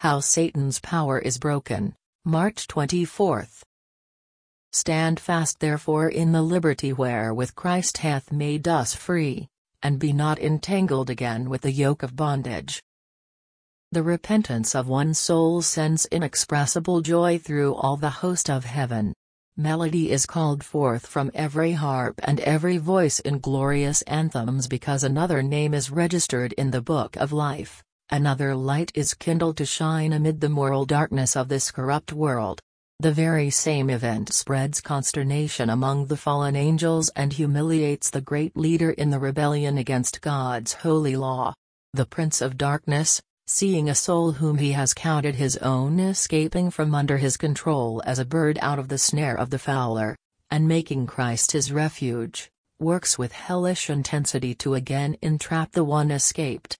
How Satan's power is broken, March 24. Stand fast therefore in the liberty wherewith Christ hath made us free, and be not entangled again with the yoke of bondage. The repentance of one soul sends inexpressible joy through all the host of heaven. Melody is called forth from every harp and every voice in glorious anthems because another name is registered in the book of life, another light is kindled to shine amid the moral darkness of this corrupt world. The very same event spreads consternation among the fallen angels and humiliates the great leader in the rebellion against God's holy law. The Prince of Darkness, seeing a soul whom he has counted his own escaping from under his control as a bird out of the snare of the fowler, and making Christ his refuge, works with hellish intensity to again entrap the one escaped.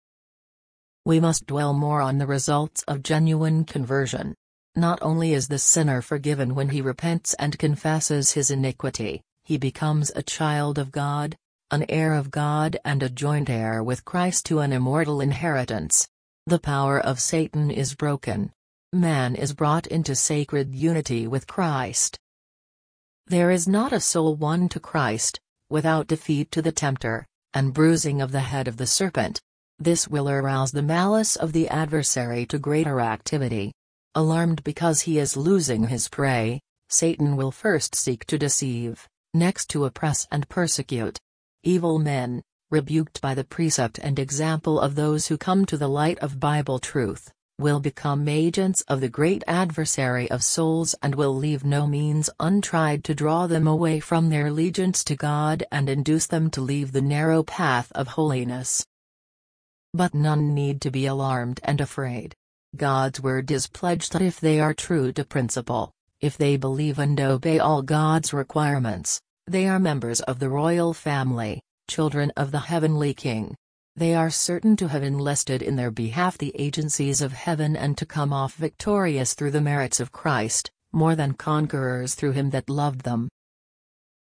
We must dwell more on the results of genuine conversion. Not only is the sinner forgiven when he repents and confesses his iniquity, he becomes a child of God, an heir of God and a joint heir with Christ to an immortal inheritance. The power of Satan is broken. Man is brought into sacred unity with Christ. There is not a soul won to Christ, without defeat to the tempter, and bruising of the head of the serpent. This will arouse the malice of the adversary to greater activity. Alarmed because he is losing his prey, Satan will first seek to deceive, next to oppress and persecute. Evil men, rebuked by the precept and example of those who come to the light of Bible truth, will become agents of the great adversary of souls and will leave no means untried to draw them away from their allegiance to God and induce them to leave the narrow path of holiness. But none need to be alarmed and afraid. God's word is pledged that if they are true to principle, if they believe and obey all God's requirements, they are members of the royal family, children of the heavenly King. They are certain to have enlisted in their behalf the agencies of heaven and to come off victorious through the merits of Christ, more than conquerors through him that loved them.